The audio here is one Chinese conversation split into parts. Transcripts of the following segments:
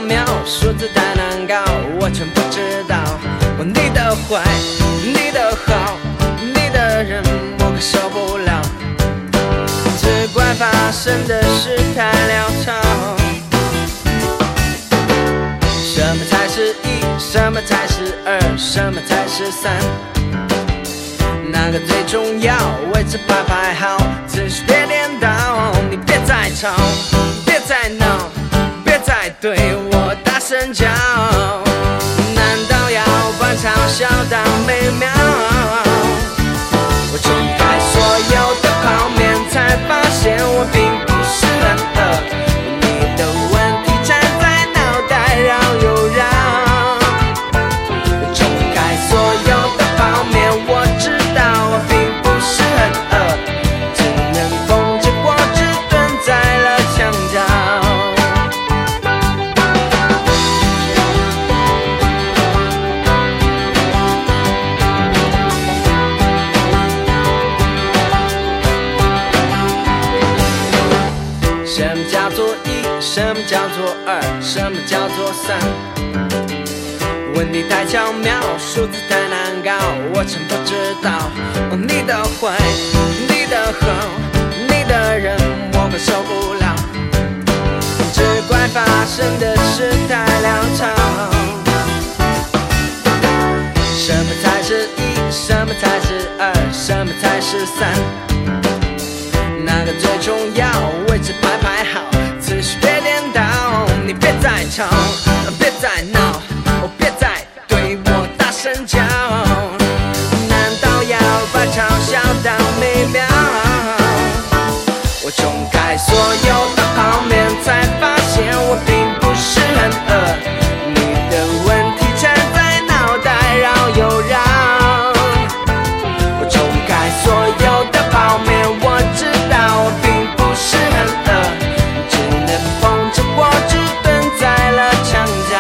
妙，数字太难搞，我全不知道。你的坏，你的好，你的人我可受不了，只怪发生的事太潦草。什么才是一？什么才是二？什么才是三？哪个最重要？位置排好，次序别颠倒。你别再吵，别再闹，别再对我大声叫。难道要把嘲笑当美妙？我冲开所有的泡面，才发现我并不是很饿。你的问题缠在脑袋绕又绕。我冲开所有的泡面，我知道我并不是很饿，只能缝着果汁蹲在了墙角。什么叫做一？什么叫做二？什么叫做三？问题太巧妙，数字太难搞，我真不知道。你的坏，你的好，你的人我可受不了，只怪发生的事太潦草。什么才是一？什么才是二？什么才是三？哪个最重要？位置排好，次序别颠倒。你别再吵，别再闹，别再对我大声叫。难道要把嘲笑当美妙？我冲开所有的泡面，才发现我并不是很饿。你的问题缠在脑袋绕又绕。我冲开所有的泡面，我知道我并不是很饿，只能缝着果汁蹲在了墙角。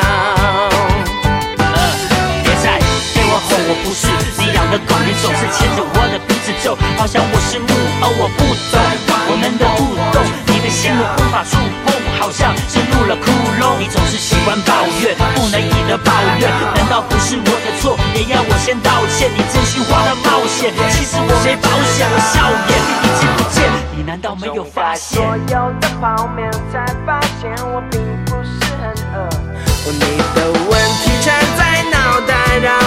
别再对我吼，我不是你养的狗，你总是牵着我的鼻子走，好像我是木偶，我不懂我们的互动，你的心我无法触碰，好像陷入了窟窿。你总是喜欢抱怨，不能已的抱怨，难道不是我的错，也要我先道歉？你真心话的冒险，其实我没保险，我笑颜已经不见，你难道没有发现？ 所有的泡面，才发现我并不是很饿。你的问题缠在脑袋绕